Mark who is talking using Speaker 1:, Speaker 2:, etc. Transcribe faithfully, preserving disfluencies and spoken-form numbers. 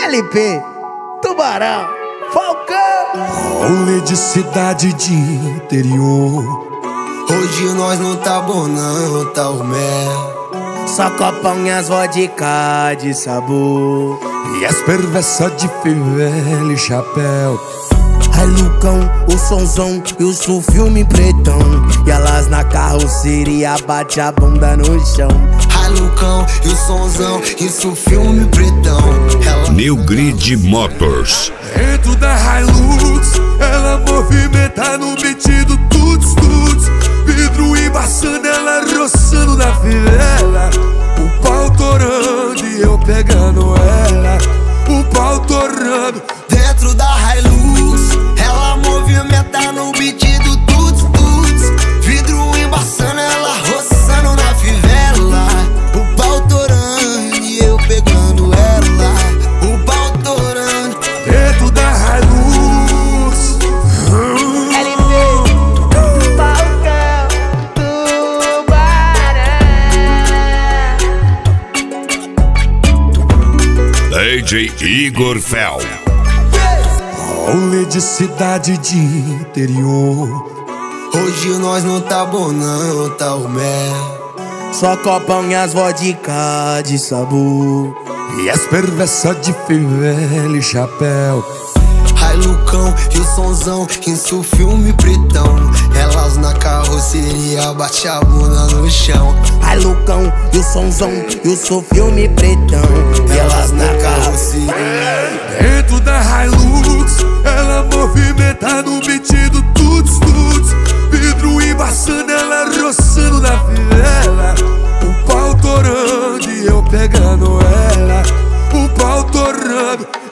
Speaker 1: L P, Tubarão, Falcão.
Speaker 2: Rolê de cidade de interior.
Speaker 3: Hoje nós não tá bom não, tá o mel.
Speaker 1: Só copão e as vodka de sabor.
Speaker 2: E as perversas de fivela e chapéu.
Speaker 1: Ai Lucão, o sonzão e o seu filme pretão. E elas na carroceria bate a bunda no chão.
Speaker 3: Ai Lucão e o sonzão e o seu filme pretão. Ela...
Speaker 4: New Grid Motors.
Speaker 2: Dentro da Hilux, ela movimenta no beat do tuts tuts. Vidro embaçando, ela roçando na fivela. O pau torando e eu pegando ela. O pau torando.
Speaker 3: Dentro da Hilux, ela movimenta no beat do tuts tuts. Vidro embaçando, ela roçando na fivela. O pau torando e eu pegando ela. O pau torando.
Speaker 2: Dentro da Hilux.
Speaker 1: L P, Falcão, Tubarão.
Speaker 4: D J Igor Fel.
Speaker 2: Rolê de cidade de interior.
Speaker 3: Hoje nós não tá bom não, tá o mel.
Speaker 1: Só copão e as vodka de sabor.
Speaker 2: E as perversas de fivela e chapéu.
Speaker 3: Ai Lucão e o sonzão, isso filme pretão. Elas na carroceria bate a bunda no chão.
Speaker 1: Ai Lucão e o sonzão e o seu filme pretão. E elas na carroceria.
Speaker 2: Dentro da Hilux, ela movimenta no beat do tuts tuts. Vidro embaçando, ela roçando na fivela. O pau torando e eu pegando ela. O pau torando.